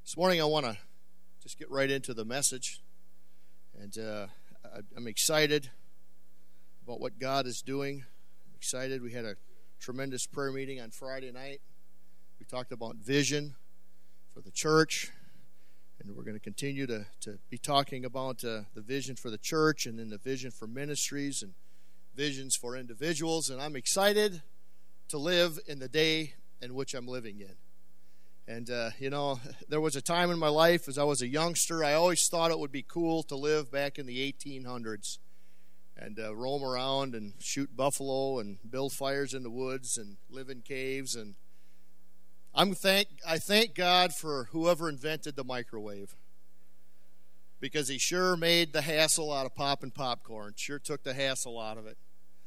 This morning I want to just get right into the message, and I'm excited about what God is doing. I'm excited. We had a tremendous prayer meeting on Friday night. We talked about vision for the church, and we're going to continue to be talking about the vision for the church, and then the vision for ministries and visions for individuals. And I'm excited to live in the day in which I'm living in. And, there was a time in my life as I was a youngster, I always thought it would be cool to live back in the 1800s and roam around and shoot buffalo and build fires in the woods and live in caves. And I thank God for whoever invented the microwave, because he sure made the hassle out of popping popcorn. Sure took the hassle out of it.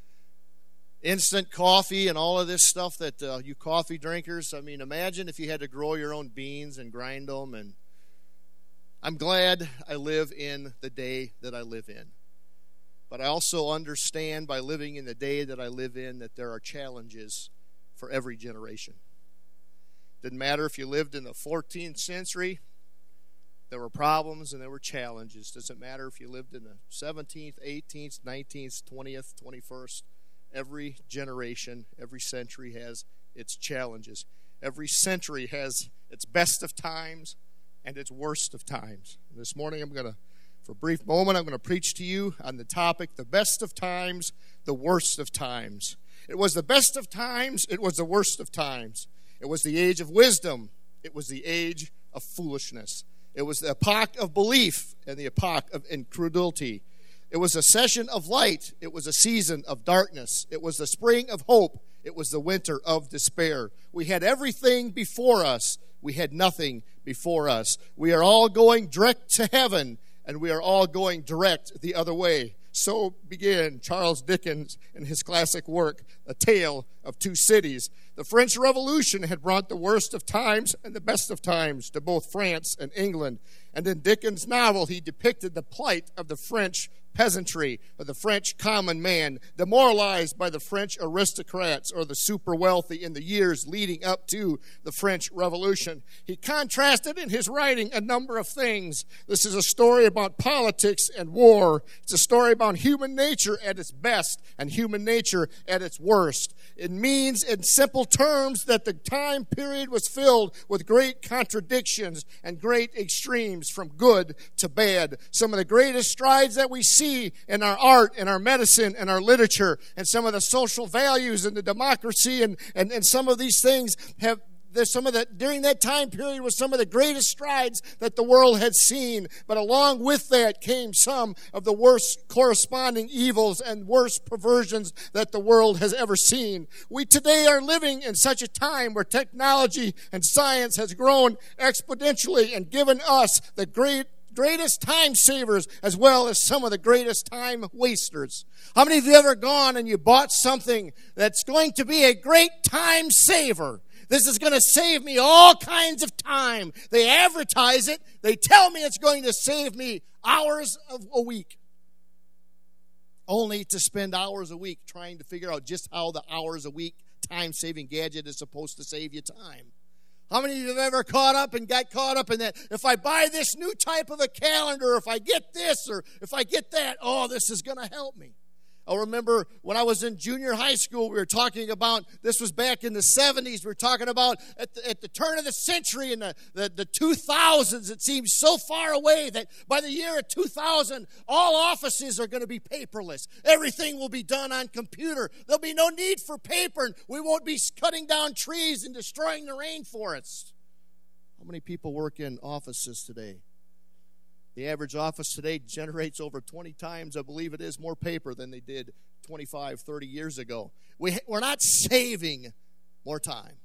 Instant coffee and all of this stuff that you coffee drinkers, I mean, imagine if you had to grow your own beans and grind them. And I'm glad I live in the day that I live in. But I also understand by living in the day that I live in that there are challenges for every generation. Didn't matter if you lived in the 14th century, there were problems and there were challenges. Doesn't matter if you lived in the 17th, 18th, 19th, 20th, 21st. Every generation, every century has its challenges. Every century has its best of times and its worst of times. And this morning for a brief moment, I'm going to preach to you on the topic, the best of times, the worst of times. It was the best of times, it was the worst of times. It was the age of wisdom, it was the age of foolishness. It was the epoch of belief and the epoch of incredulity. It was a session of light. It was a season of darkness. It was the spring of hope. It was the winter of despair. We had everything before us. We had nothing before us. We are all going direct to heaven, and we are all going direct the other way. So began Charles Dickens in his classic work, A Tale of Two Cities. The French Revolution had brought the worst of times and the best of times to both France and England. And in Dickens' novel, he depicted the plight of the French peasantry, or the French common man, demoralized by the French aristocrats or the super wealthy in the years leading up to the French Revolution. He contrasted in his writing a number of things. This is a story about politics and war. It's a story about human nature at its best and human nature at its worst. It means in simple terms that the time period was filled with great contradictions and great extremes from good to bad. Some of the greatest strides that we see in our art, in our medicine, and our literature, and some of the social values and the democracy and some of these things during that time period was some of the greatest strides that the world had seen. But along with that came some of the worst corresponding evils and worst perversions that the world has ever seen. We today are living in such a time where technology and science has grown exponentially and given us the greatest time savers as well as some of the greatest time wasters. How many of you ever gone and you bought something that's going to be a great time saver? This is going to save me all kinds of time. They advertise it. They tell me it's going to save me hours of a week. Only to spend hours a week trying to figure out just how the hours a week time-saving gadget is supposed to save you time. How many of you have ever got caught up in that? If I buy this new type of a calendar, if I get this, or if I get that, this is going to help me. I remember when I was in junior high school, we were talking about, this was back in the 70s, we were talking about at the turn of the century in the 2000s, it seems so far away that by the year of 2000, all offices are going to be paperless. Everything will be done on computer. There'll be no need for paper, and we won't be cutting down trees and destroying the rainforest. How many people work in offices today? The average office today generates over 20 times, I believe it is, more paper than they did 25, 30 years ago. We're not saving more time.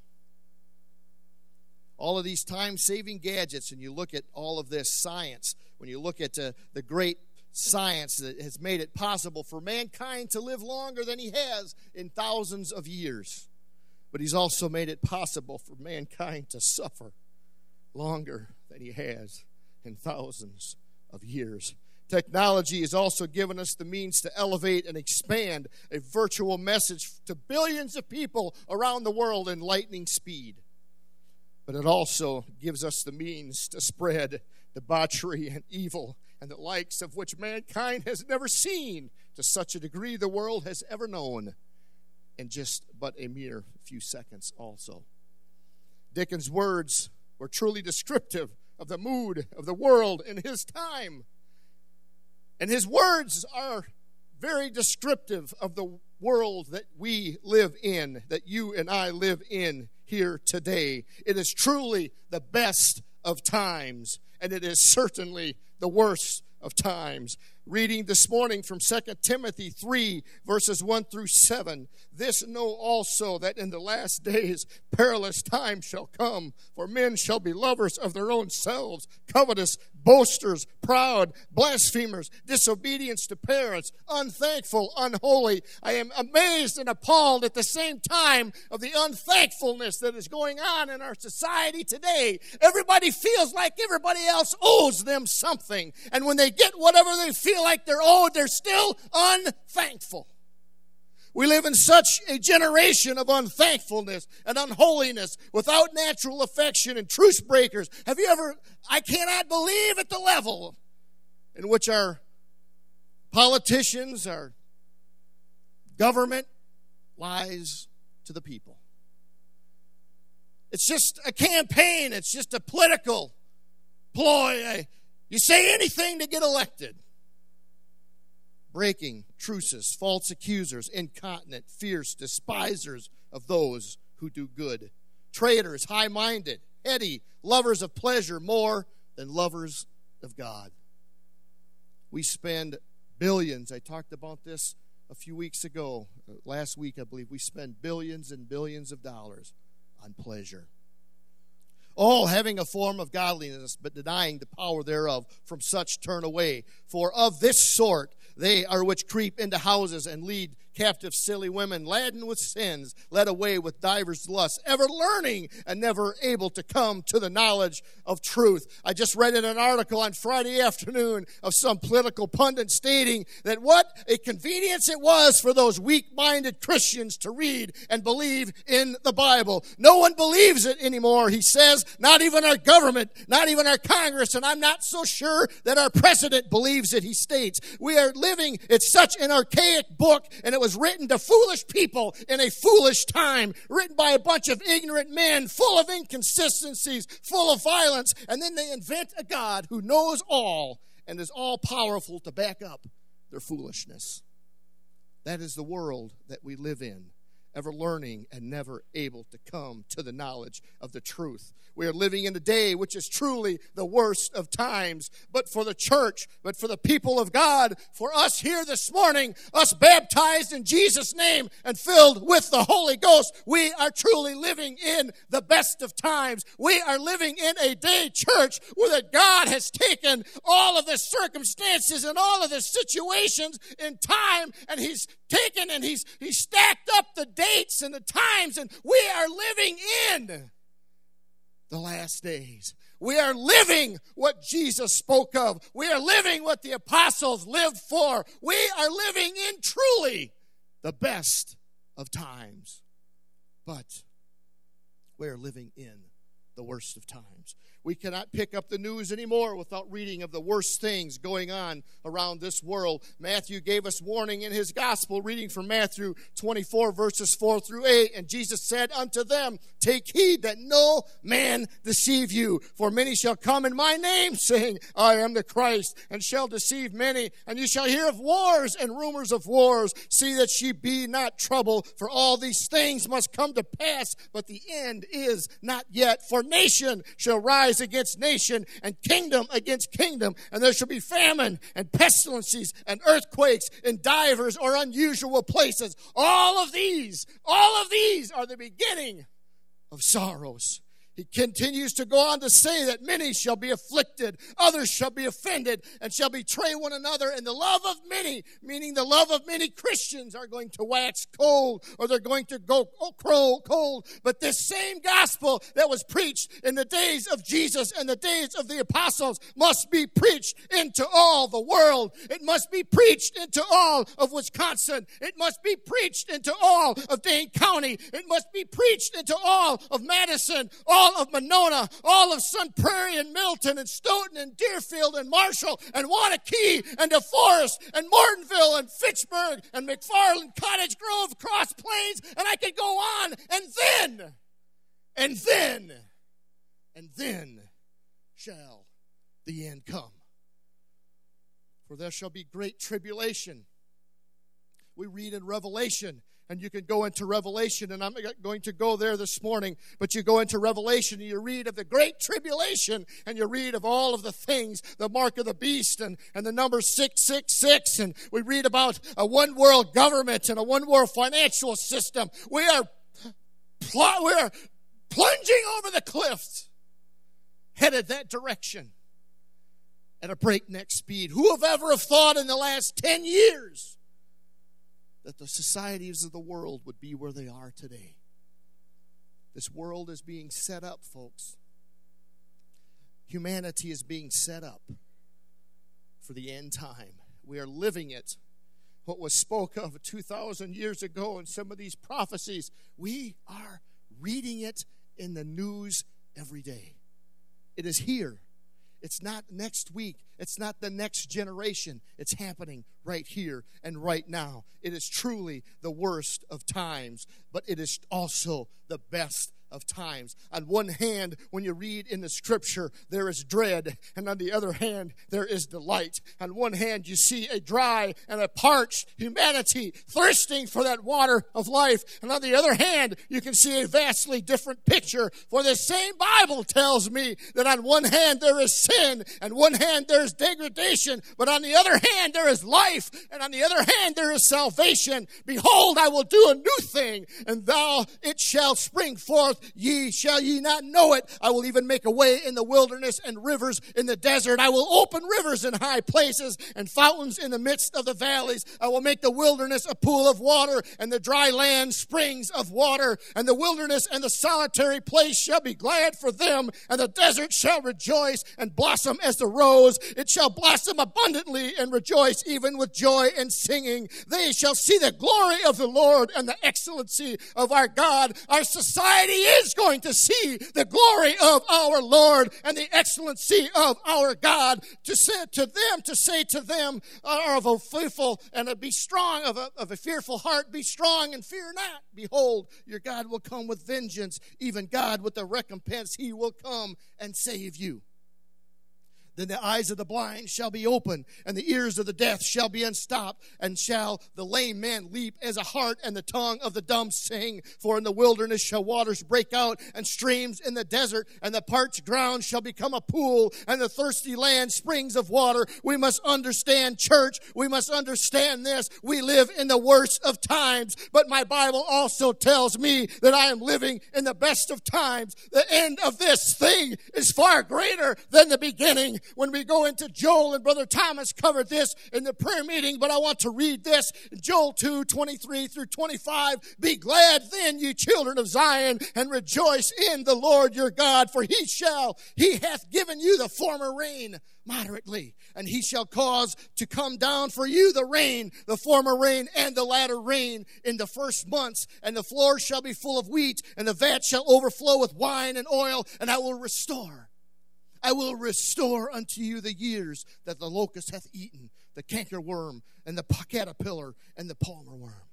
All of these time-saving gadgets, and you look at all of this science, when you look at the great science that has made it possible for mankind to live longer than he has in thousands of years. But he's also made it possible for mankind to suffer longer than he has in thousands of years. Technology has also given us the means to elevate and expand a virtual message to billions of people around the world in lightning speed. but it also gives us the means to spread debauchery and evil and the likes of which mankind has never seen to such a degree the world has ever known in just but a mere few seconds also. Dickens' words were truly descriptive of the mood of the world in his time. And his words are very descriptive of the world that we live in, that you and I live in here today. It is truly the best of times, and it is certainly the worst of times. Reading this morning from 2 Timothy 3, verses 1 through 7. This know also, that in the last days perilous times shall come, for men shall be lovers of their own selves, covetous, boasters, proud, blasphemers, disobedience to parents, unthankful, unholy. I am amazed and appalled at the same time of the unthankfulness that is going on in our society today. Everybody feels like everybody else owes them something. And when they get whatever they feel like they're owed, they're still unthankful. We live in such a generation of unthankfulness and unholiness, without natural affection and truce breakers. I cannot believe at the level in which our politicians, our government lies to the people. It's just a campaign. It's just a political ploy. You say anything to get elected. Breaking truces, false accusers, incontinent, fierce, despisers of those who do good, traitors, high-minded, heady, lovers of pleasure more than lovers of God. We spend billions. I talked about this a few weeks ago. Last week, I believe, we spend billions and billions of dollars on pleasure. All having a form of godliness, but denying the power thereof. From such turn away. For of this sort they are which creep into houses and lead captive silly women, laden with sins, led away with divers lusts, ever learning and never able to come to the knowledge of truth. I just read in an article on Friday afternoon of some political pundit stating that what a convenience it was for those weak-minded Christians to read and believe in the Bible. No one believes it anymore, he says, not even our government, not even our Congress, and I'm not so sure that our president believes it, he states. We are living, it's such an archaic book, and it was written to foolish people in a foolish time, written by a bunch of ignorant men, full of inconsistencies, full of violence, and then they invent a God who knows all and is all-powerful to back up their foolishness. That is the world that we live in, ever learning and never able to come to the knowledge of the truth. We are living in a day which is truly the worst of times. But for the church, but for the people of God, for us here this morning, us baptized in Jesus' name and filled with the Holy Ghost, we are truly living in the best of times. We are living in a day, church, where that God has taken all of the circumstances and all of the situations in time, and He's taken and He's stacked up the dates and the times, and we are living in the last days. We are living what Jesus spoke of. We are living what the apostles lived for. We are living in truly the best of times. But we are living in the worst of times. We cannot pick up the news anymore without reading of the worst things going on around this world. Matthew gave us warning in his gospel, reading from Matthew 24, verses 4 through 8. And Jesus said unto them, take heed that no man deceive you. For many shall come in my name, saying, I am the Christ, and shall deceive many. And you shall hear of wars and rumors of wars. See that ye be not troubled, for all these things must come to pass, but the end is not yet. For nation shall rise against nation, and kingdom against kingdom, and there shall be famine and pestilences and earthquakes in divers or unusual places. All of these are the beginning of sorrows. He continues to go on to say that many shall be afflicted, others shall be offended, and shall betray one another, and the love of many, meaning the love of many Christians, are going to wax cold, or they're going to go cold. But this same gospel that was preached in the days of Jesus and the days of the apostles must be preached into all the world. It must be preached into all of Wisconsin. It must be preached into all of Dane County. It must be preached into all of Madison, all all of Monona, all of Sun Prairie and Milton and Stoughton and Deerfield and Marshall and Waunakee and DeForest and Mortonville and Fitchburg and McFarland, Cottage Grove, Cross Plains, and I could go on. And then shall the end come. For there shall be great tribulation. We read in Revelation, and you can go into Revelation, and I'm going to go there this morning, but you go into Revelation and you read of the great tribulation, and you read of all of the things, the mark of the beast and the number 666, and we read about a one world government and a one world financial system. We are plunging over the cliffs, headed that direction at a breakneck speed. Who have ever thought in the last 10 years that the societies of the world would be where they are today? This world is being set up, folks. Humanity is being set up for the end time. We are living it. What was spoke of 2,000 years ago in some of these prophecies, we are reading it in the news every day. It is here. It's not next week. It's not the next generation. It's happening right here and right now. It is truly the worst of times, but it is also the best of times. On one hand, when you read in the scripture, there is dread, and on the other hand, there is delight. On one hand, you see a dry and a parched humanity thirsting for that water of life, and on the other hand, you can see a vastly different picture. For the same Bible tells me that on one hand there is sin, and one hand there is degradation, but on the other hand there is life, and on the other hand there is salvation. Behold, I will do a new thing, and it shall spring forth. Shall ye not know it? I will even make a way in the wilderness and rivers in the desert. I will open rivers in high places and fountains in the midst of the valleys. I will make the wilderness a pool of water and the dry land springs of water. And the wilderness and the solitary place shall be glad for them, and the desert shall rejoice and blossom as the rose. It shall blossom abundantly and rejoice even with joy and singing. They shall see the glory of the Lord and the excellency of our God. Our society is going to see the glory of our Lord and the excellency of our God. To say to them are of a fearful and be strong of a fearful heart, be strong and fear not. Behold, your God will come with vengeance, even God with the recompense. He will come and save you. Then the eyes of the blind shall be opened, and the ears of the deaf shall be unstopped, and shall the lame man leap as a hart, and the tongue of the dumb sing. For in the wilderness shall waters break out, and streams in the desert, and the parched ground shall become a pool, and the thirsty land springs of water. We must understand, church, we must understand this. We live in the worst of times, but my Bible also tells me that I am living in the best of times. The end of this thing is far greater than the beginning. When we go into Joel, and Brother Thomas covered this in the prayer meeting, but I want to read this in Joel 2:23 through 25. Be glad then, ye children of Zion, and rejoice in the Lord your God, for he hath given you the former rain moderately, and he shall cause to come down for you the rain, the former rain and the latter rain in the first months, and the floor shall be full of wheat, and the vat shall overflow with wine and oil, and I will restore unto you the years that the locust hath eaten, the cankerworm, and the caterpillar, and the palmer worm.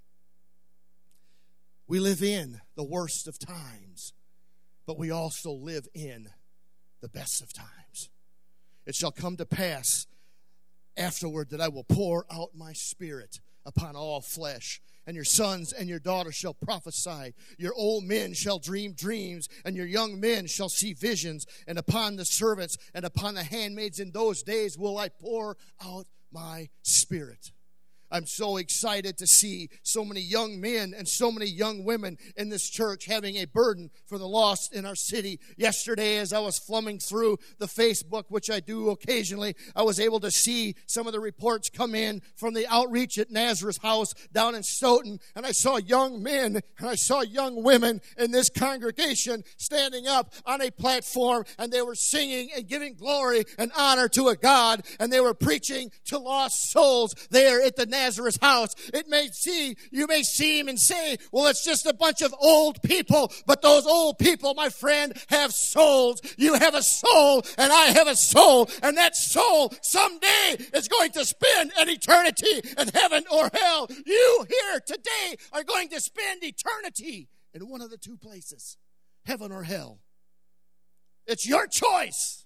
We live in the worst of times, but we also live in the best of times. It shall come to pass afterward that I will pour out my spirit upon all flesh, and your sons and your daughters shall prophesy. Your old men shall dream dreams, and your young men shall see visions. And upon the servants and upon the handmaids in those days will I pour out my spirit. I'm so excited to see so many young men and so many young women in this church having a burden for the lost in our city. Yesterday, as I was flumming through the Facebook, which I do occasionally, I was able to see some of the reports come in from the outreach at Nazareth House down in Stoughton. And I saw young men and I saw young women in this congregation standing up on a platform, and they were singing and giving glory and honor to a God, and they were preaching to lost souls there at the Nazareth's house. You may seem and say, well, it's just a bunch of old people. But those old people, my friend, have souls. You have a soul, and I have a soul. And that soul someday is going to spend an eternity in heaven or hell. You here today are going to spend eternity in one of the two places, heaven or hell. It's your choice.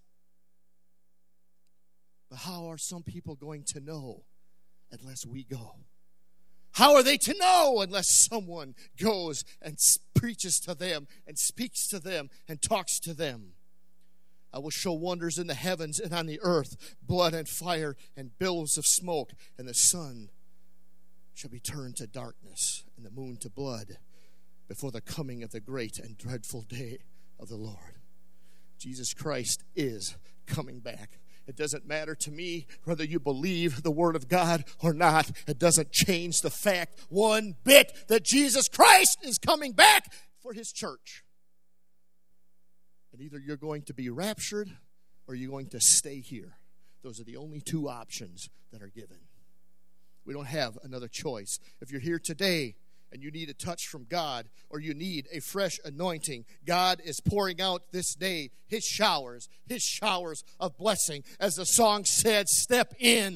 But how are some people going to know unless we go? How are they to know unless someone goes and preaches to them and speaks to them and talks to them? I will show wonders in the heavens and on the earth, blood and fire and billows of smoke, and the sun shall be turned to darkness and the moon to blood before the coming of the great and dreadful day of the Lord. Jesus Christ is coming back. It doesn't matter to me whether you believe the Word of God or not. It doesn't change the fact one bit that Jesus Christ is coming back for His church. And either you're going to be raptured or you're going to stay here. Those are the only two options that are given. We don't have another choice. If you're here today and you need a touch from God, or you need a fresh anointing, God is pouring out this day His showers of blessing. As the song said, step in,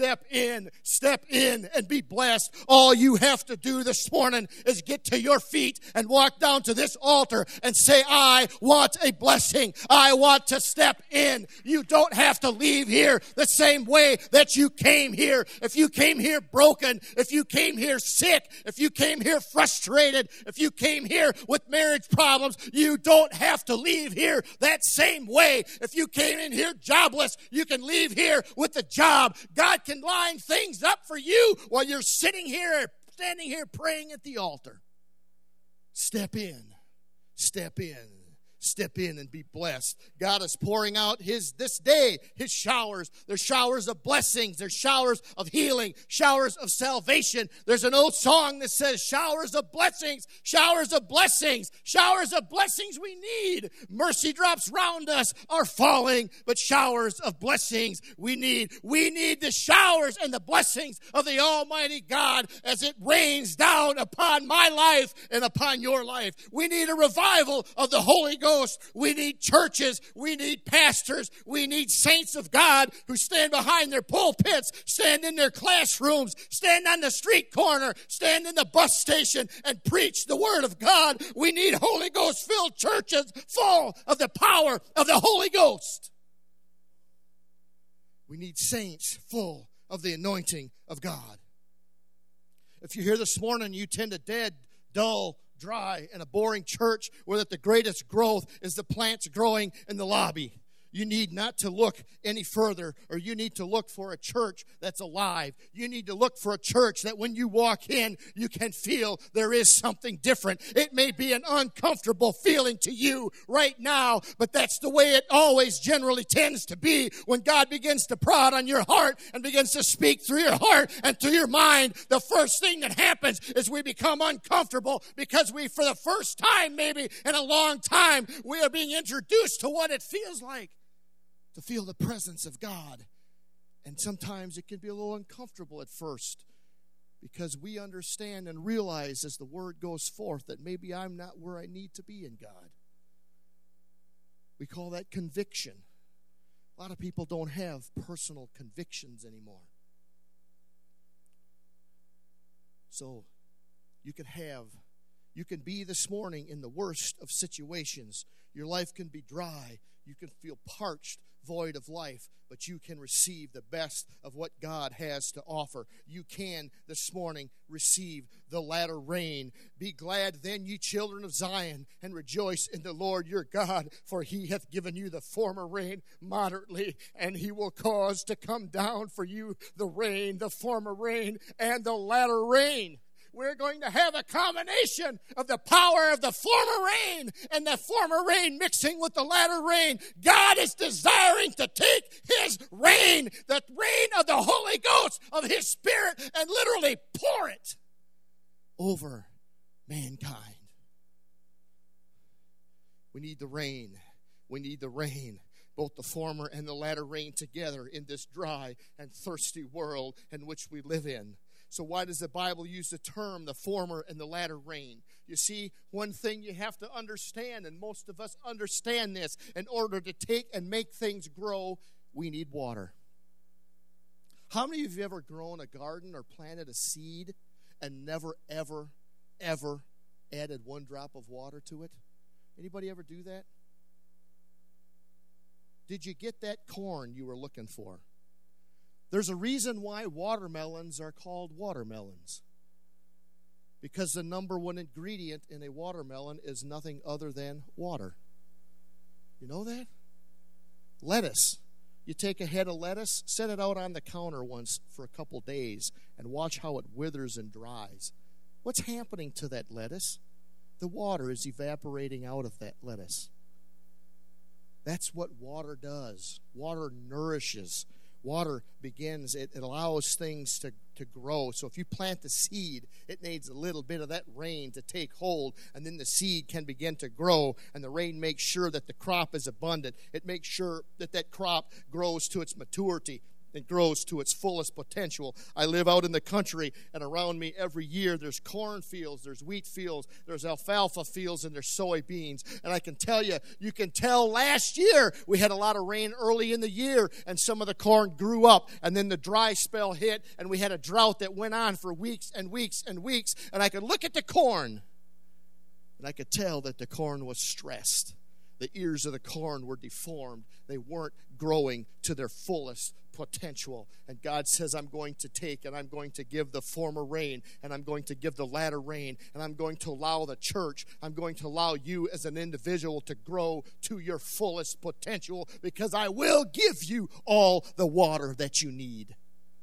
and be blessed. All you have to do this morning is get to your feet and walk down to this altar and say, I want a blessing. I want to step in. You don't have to leave here the same way that you came here. If you came here broken, if you came here sick, if you came here frustrated, if you came here with marriage problems, you don't have to leave here that same way. If you came in here jobless, you can leave here with a job. God can line things up for you while you're sitting here, standing here praying at the altar. Step in and be blessed. God is pouring out this day His showers. There's showers of blessings. There's showers of healing, showers of salvation. There's an old song that says, showers of blessings, showers of blessings, showers of blessings we need. Mercy drops round us are falling, but showers of blessings we need. We need the showers and the blessings of the Almighty God as it rains down upon my life and upon your life. We need a revival of the Holy Ghost. We need churches. We need pastors. We need saints of God who stand behind their pulpits, stand in their classrooms, stand on the street corner, stand in the bus station and preach the Word of God. We need Holy Ghost-filled churches full of the power of the Holy Ghost. We need saints full of the anointing of God. If you're here this morning, you tend a dead, dull, dry, and a boring church where that the greatest growth is the plants growing in the lobby. You need not to look any further, or you need to look for a church that's alive. You need to look for a church that when you walk in, you can feel there is something different. It may be an uncomfortable feeling to you right now, but that's the way it always generally tends to be when God begins to prod on your heart and begins to speak through your heart and through your mind. The first thing that happens is we become uncomfortable because we, for the first time maybe in a long time, we are being introduced to what it feels like to feel the presence of God. And sometimes it can be a little uncomfortable at first because we understand and realize as the word goes forth that maybe I'm not where I need to be in God. We call that conviction. A lot of people don't have personal convictions anymore. So you can be this morning in the worst of situations. Your life can be dry. You can feel parched, void of life, but you can receive the best of what God has to offer. You can this morning receive the latter rain. Be glad then, ye children of Zion, and rejoice in the Lord your God, for He hath given you the former rain moderately, and He will cause to come down for you the rain, the former rain, and the latter rain. We're going to have a combination of the power of the former rain and the former rain mixing with the latter rain. God is desiring to take His rain, the rain of the Holy Ghost, of His Spirit, and literally pour it over mankind. We need the rain. We need the rain. Both the former and the latter rain together in this dry and thirsty world in which we live in. So why does the Bible use the term the former and the latter rain? You see, one thing you have to understand, and most of us understand this, in order to take and make things grow, we need water. How many of you ever grown a garden or planted a seed and never, ever, ever added one drop of water to it? Anybody ever do that? Did you get that corn you were looking for? There's a reason why watermelons are called watermelons. Because the number one ingredient in a watermelon is nothing other than water. You know that? Lettuce. You take a head of lettuce, set it out on the counter once for a couple days, and watch how it withers and dries. What's happening to that lettuce? The water is evaporating out of that lettuce. That's what water does. Water nourishes. Water begins, it allows things to grow. So if you plant the seed, it needs a little bit of that rain to take hold, and then the seed can begin to grow, and the rain makes sure that the crop is abundant. It makes sure that that crop grows to its maturity. It grows to its fullest potential. I live out in the country, and around me every year there's cornfields, there's wheat fields, there's alfalfa fields, and there's soybeans. And I can tell you, you can tell last year we had a lot of rain early in the year, and some of the corn grew up, and then the dry spell hit, and we had a drought that went on for weeks and weeks and weeks. And I could look at the corn, and I could tell that the corn was stressed. The ears of the corn were deformed. They weren't growing to their fullest potential. And God says, I'm going to take and I'm going to give the former rain, and I'm going to give the latter rain, and I'm going to allow the church, I'm going to allow you as an individual to grow to your fullest potential, because I will give you all the water that you need.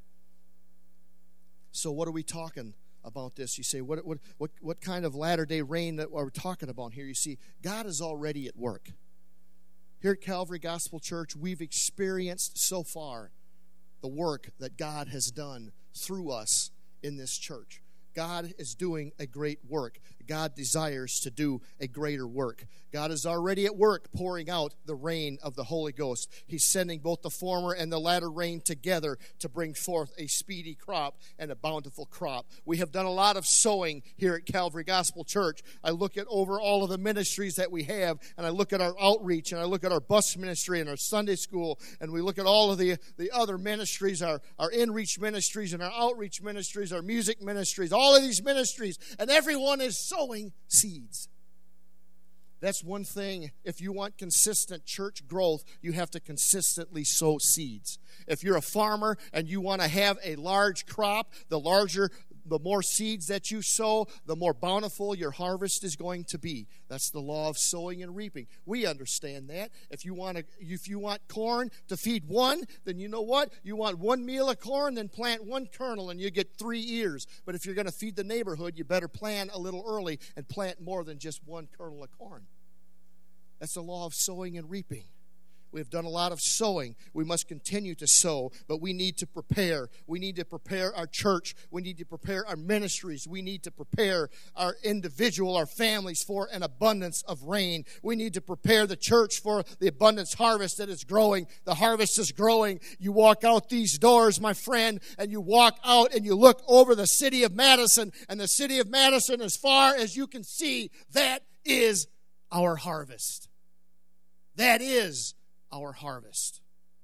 So what are we talking about this? You say, what kind of latter-day rain that are we talking about here? You see, God is already at work. Here at Calvary Gospel Church, we've experienced so far the work that God has done through us in this church. God is doing a great work. God desires to do a greater work. God is already at work pouring out the rain of the Holy Ghost. He's sending both the former and the latter rain together to bring forth a speedy crop and a bountiful crop. We have done a lot of sowing here at Calvary Gospel Church. I look at over all of the ministries that we have, and I look at our outreach, and I look at our bus ministry and our Sunday school, and we look at all of the other ministries, our in-reach ministries and our outreach ministries, our music ministries, all of these ministries, and everyone is sowing seeds. That's one thing. If you want consistent church growth, you have to consistently sow seeds. If you're a farmer and you want to have a large crop, the more seeds that you sow, the more bountiful your harvest is going to be. That's the law of sowing and reaping. We understand that. If you want corn to feed one, then you know what? You want one meal of corn, then plant one kernel and you get 3 ears. But if you're going to feed the neighborhood, you better plan a little early and plant more than just one kernel of corn. That's the law of sowing and reaping. We have done a lot of sowing. We must continue to sow, but we need to prepare. We need to prepare our church. We need to prepare our ministries. We need to prepare our families for an abundance of rain. We need to prepare the church for the abundance harvest that is growing. The harvest is growing. You walk out these doors, my friend, and you walk out and you look over the city of Madison, and the city of Madison, as far as you can see, that is our harvest. That is our harvest.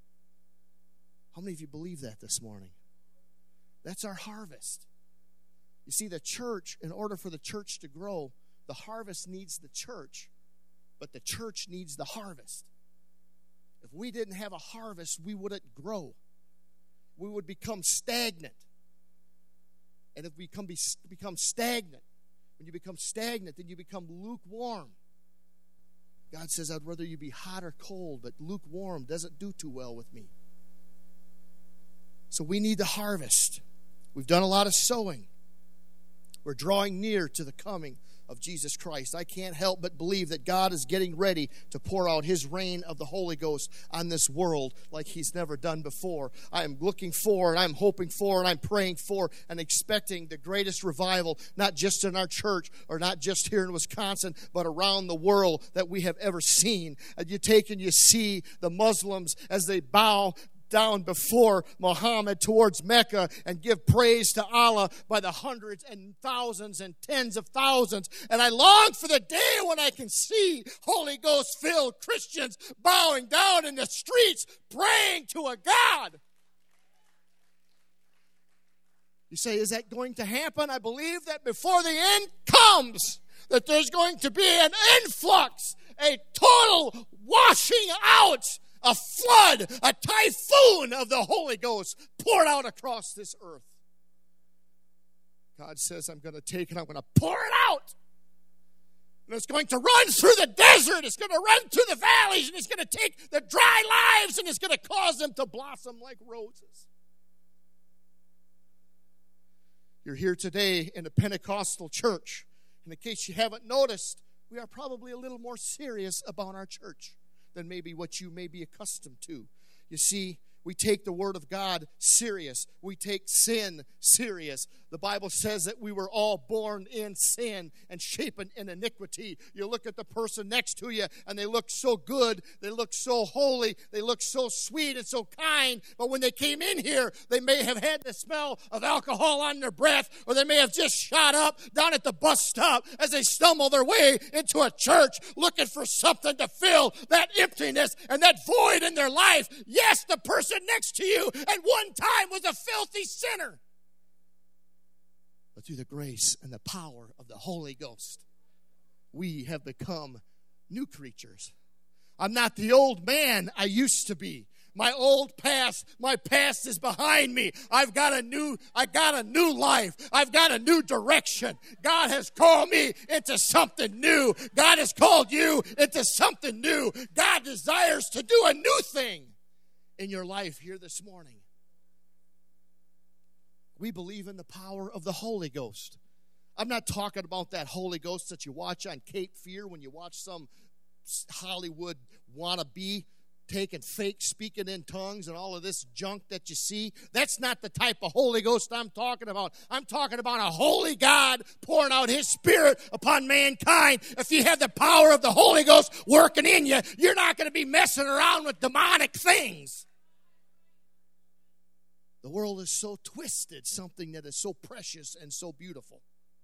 How many of you believe that this morning? That's our harvest. You see, the church, in order for the church to grow, the harvest needs the church, but the church needs the harvest. If we didn't have a harvest, we wouldn't grow. We would become stagnant. And if we become stagnant, when you become stagnant, then you become lukewarm. God says, I'd rather you be hot or cold, but lukewarm doesn't do too well with me. So we need the harvest. We've done a lot of sowing. We're drawing near to the coming of Jesus Christ. I can't help but believe that God is getting ready to pour out His rain of the Holy Ghost on this world like He's never done before. I am looking for, and I'm hoping for, and I'm praying for, and expecting the greatest revival, not just in our church or not just here in Wisconsin, but around the world that we have ever seen. And you take and you see the Muslims as they bow down before Muhammad towards Mecca and give praise to Allah by the hundreds and thousands and tens of thousands. And I long for the day when I can see Holy Ghost-filled Christians bowing down in the streets praying to a God. You say, is that going to happen? I believe that before the end comes, that there's going to be an influx, a total washing out, a flood, a typhoon of the Holy Ghost poured out across this earth. God says, I'm going to take it, I'm going to pour it out. And it's going to run through the desert, it's going to run through the valleys, and it's going to take the dry lives, and it's going to cause them to blossom like roses. You're here today in a Pentecostal church. And in case you haven't noticed, we are probably a little more serious about our church than maybe what you may be accustomed to. You see, we take the Word of God serious. We take sin serious. The Bible says that we were all born in sin and shapen in iniquity. You look at the person next to you, and they look so good. They look so holy. They look so sweet and so kind. But when they came in here, they may have had the smell of alcohol on their breath, or they may have just shot up down at the bus stop as they stumble their way into a church looking for something to fill that emptiness and that void in their life. Yes, the person next to you at one time was a filthy sinner. But through the grace and the power of the Holy Ghost, we have become new creatures. I'm not the old man I used to be. My past is behind me. I got a new life. I've got a new direction. God has called me into something new. God has called you into something new. God desires to do a new thing in your life here this morning. We believe in the power of the Holy Ghost. I'm not talking about that Holy Ghost that you watch on Cape Fear when you watch some Hollywood wannabe taking fake speaking in tongues and all of this junk that you see. That's not the type of Holy Ghost I'm talking about. I'm talking about a holy God pouring out His Spirit upon mankind. If you have the power of the Holy Ghost working in you, you're not going to be messing around with demonic things. The world is so twisted, something that is so precious and so beautiful.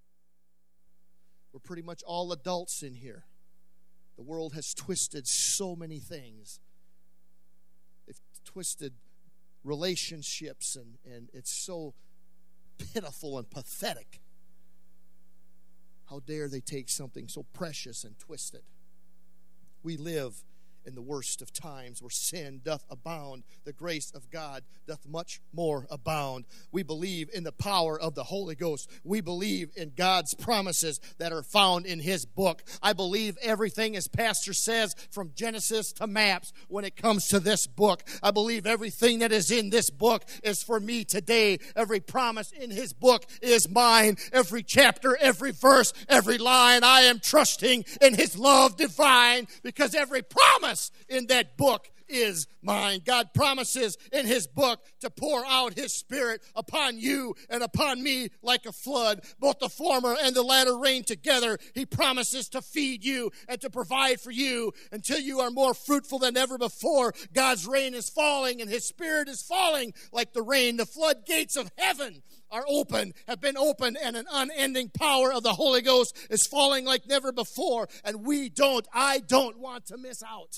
We're pretty much all adults in here. The world has twisted so many things. They've twisted relationships, and it's so pitiful and pathetic. How dare they take something so precious and twist it? We live in the worst of times where sin doth abound, the grace of God doth much more abound. We believe in the power of the Holy Ghost. We believe in God's promises that are found in His book. I believe everything, as Pastor says, from Genesis to maps when it comes to this book. I believe everything that is in this book is for me today. Every promise in His book is mine. Every chapter, every verse, every line, I am trusting in His love divine, because every promise in that book is mine. God promises in His book to pour out His Spirit upon you and upon me like a flood. Both the former and the latter rain together. He promises to feed you and to provide for you until you are more fruitful than ever before. God's rain is falling and His Spirit is falling like the rain. The floodgates of heaven are open, have been opened, and an unending power of the Holy Ghost is falling like never before, and I don't want to miss out.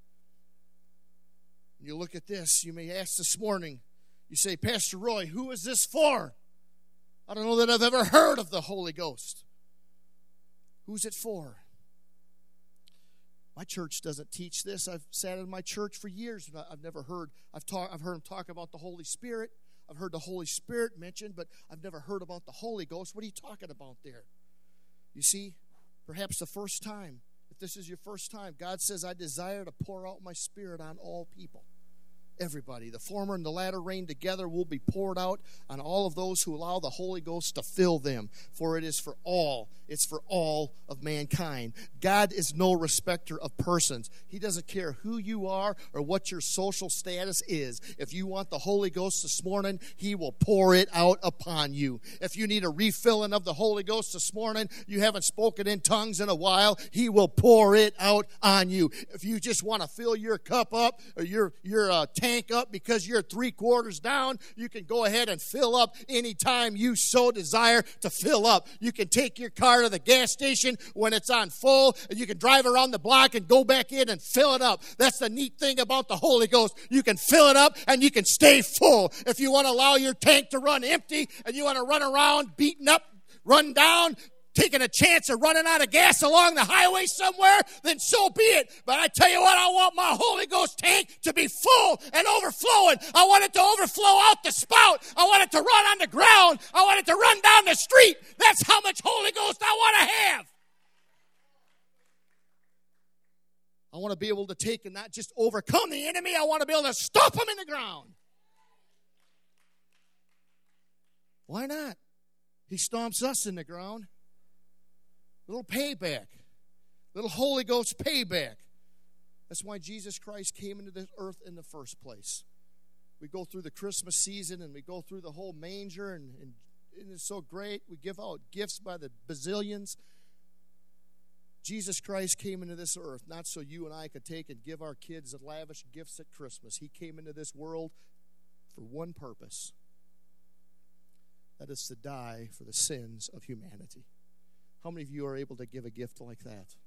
When you look at this, you may ask this morning, you say, Pastor Roy, who is this for? I don't know that I've ever heard of the Holy Ghost. Who's it for? My church doesn't teach this. I've sat in my church for years, and I've heard them talk about the Holy Spirit. I've heard the Holy Spirit mentioned, but I've never heard about the Holy Ghost. What are you talking about there? You see, perhaps the first time, if this is your first time, God says, I desire to pour out my Spirit on all people. Everybody. The former and the latter rain together will be poured out on all of those who allow the Holy Ghost to fill them. For it is for all. It's for all of mankind. God is no respecter of persons. He doesn't care who you are or what your social status is. If you want the Holy Ghost this morning, He will pour it out upon you. If you need a refilling of the Holy Ghost this morning, you haven't spoken in tongues in a while, He will pour it out on you. If you just want to fill your cup up or your tank tank up because you're 3/4 down. You can go ahead and fill up anytime you so desire to fill up. You can take your car to the gas station when it's on full, and you can drive around the block and go back in and fill it up. That's the neat thing about the Holy Ghost. You can fill it up and you can stay full. If you want to allow your tank to run empty and you want to run around beaten up, run down, taking a chance of running out of gas along the highway somewhere, then so be it. But I tell you what, I want my Holy Ghost tank to be full and overflowing. I want it to overflow out the spout. I want it to run on the ground. I want it to run down the street. That's how much Holy Ghost I want to have. I want to be able to take and not just overcome the enemy. I want to be able to stop him in the ground. Why not? He stomps us in the ground. Little payback. Little Holy Ghost payback. That's why Jesus Christ came into this earth in the first place. We go through the Christmas season and we go through the whole manger and it's so great. We give out gifts by the bazillions. Jesus Christ came into this earth not so you and I could take and give our kids lavish gifts at Christmas. He came into this world for one purpose. That is to die for the sins of humanity. How many of you are able to give a gift like that?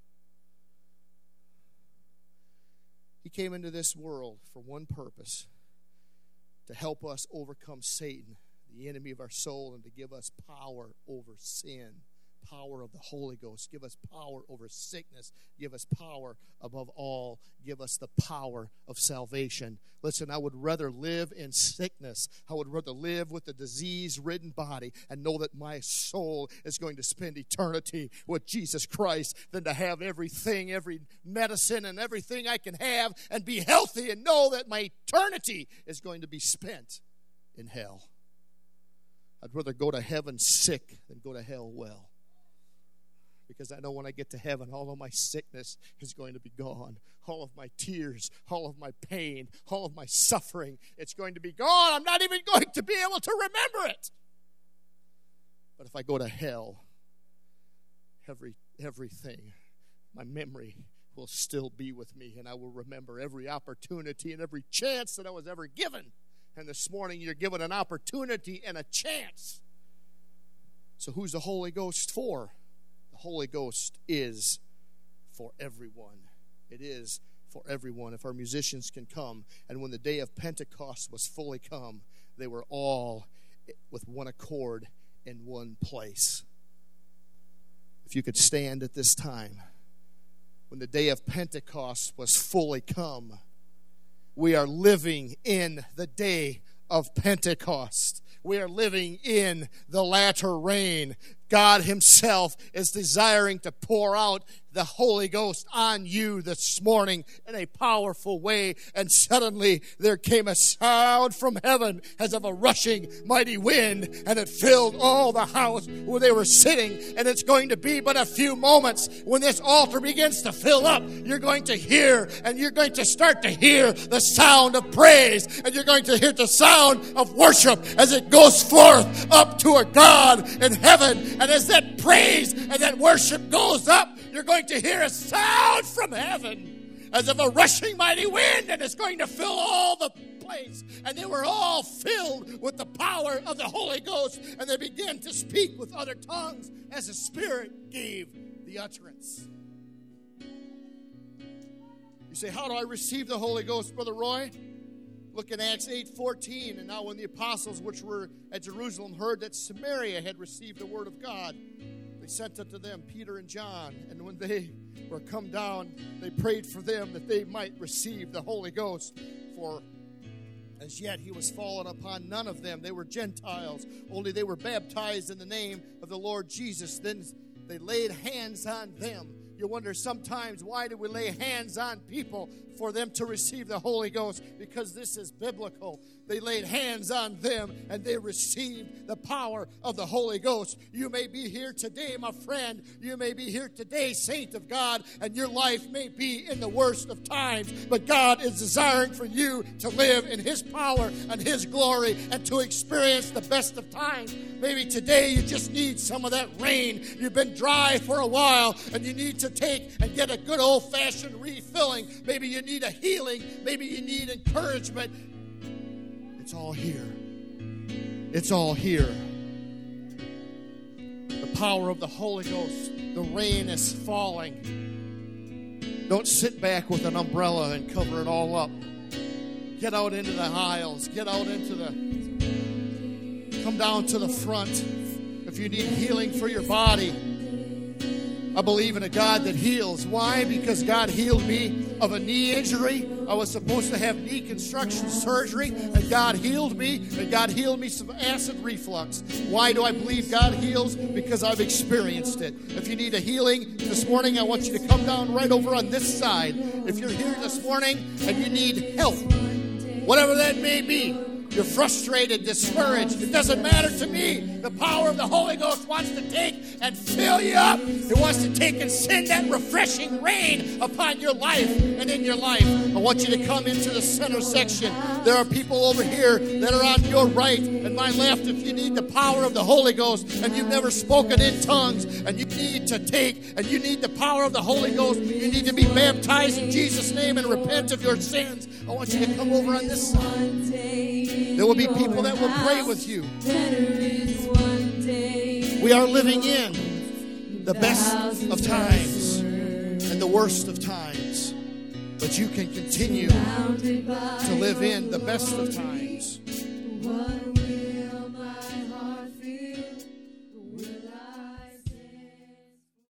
He came into this world for one purpose, to help us overcome Satan, the enemy of our soul, and to give us power over sin, power of the Holy Ghost, give us power over sickness, give us power above all, give us the power of salvation. Listen, I would rather live in sickness. I would rather live with a disease-ridden body and know that my soul is going to spend eternity with Jesus Christ than to have everything, every medicine and everything I can have and be healthy and know that my eternity is going to be spent in hell. I'd rather go to heaven sick than go to hell well. Because I know when I get to heaven, all of my sickness is going to be gone. All of my tears, all of my pain, all of my suffering, it's going to be gone. I'm not even going to be able to remember it. But if I go to hell, everything, my memory will still be with me. And I will remember every opportunity and every chance that I was ever given. And this morning, you're given an opportunity and a chance. So who's the Holy Ghost for? Holy Ghost is for everyone. It is for everyone. If our musicians can come, and when the day of Pentecost was fully come, they were all with one accord in one place. If you could stand at this time, when the day of Pentecost was fully come, we are living in the day of Pentecost. We are living in the latter rain. God himself is desiring to pour out the Holy Ghost on you this morning in a powerful way. And suddenly there came a sound from heaven as of a rushing mighty wind, and it filled all the house where they were sitting. And it's going to be but a few moments when this altar begins to fill up. You're going to hear, and you're going to start to hear the sound of praise, and you're going to hear the sound of worship as it goes forth up to a God in heaven. And as that praise and that worship goes up, you're going to hear a sound from heaven as of a rushing mighty wind, and it's going to fill all the place. And they were all filled with the power of the Holy Ghost, and they began to speak with other tongues as the Spirit gave the utterance. You say, how do I receive the Holy Ghost, Brother Roy? Look in Acts 8:14. And now when the apostles which were at Jerusalem heard that Samaria had received the word of God, they sent unto them Peter and John. And when they were come down, they prayed for them that they might receive the Holy Ghost. For as yet he was fallen upon none of them. They were Gentiles, only they were baptized in the name of the Lord Jesus. Then they laid hands on them. You wonder sometimes, why do we lay hands on people for them to receive the Holy Ghost? Because this is biblical. They laid hands on them and they received the power of the Holy Ghost. You may be here today, my friend. You may be here today, saint of God, and your life may be in the worst of times. But God is desiring for you to live in his power and his glory and to experience the best of times. Maybe today you just need some of that rain. You've been dry for a while and you need to to take and get a good old-fashioned refilling. Maybe you need a healing. Maybe you need encouragement. It's all here. It's all here. The power of the Holy Ghost. The rain is falling. Don't sit back with an umbrella and cover it all up. Get out into the aisles. Get out into come down to the front. If you need healing for your body, I believe in a God that heals. Why? Because God healed me of a knee injury. I was supposed to have knee construction surgery, and God healed me, and God healed me some acid reflux. Why do I believe God heals? Because I've experienced it. If you need a healing this morning, I want you to come down right over on this side. If you're here this morning and you need help, whatever that may be, you're frustrated, discouraged, it doesn't matter to me. The power of the Holy Ghost wants to take and fill you up. It wants to take and send that refreshing rain upon your life and in your life. I want you to come into the center section. There are people over here that are on your right and my left. If you need the power of the Holy Ghost and you've never spoken in tongues and you need to take and you need the power of the Holy Ghost, you need to be baptized in Jesus' name and repent of your sins, I want you to come over on this side. There will be people that will pray with you. We are living in the best of times and the worst of times. But you can continue to live in the best of times.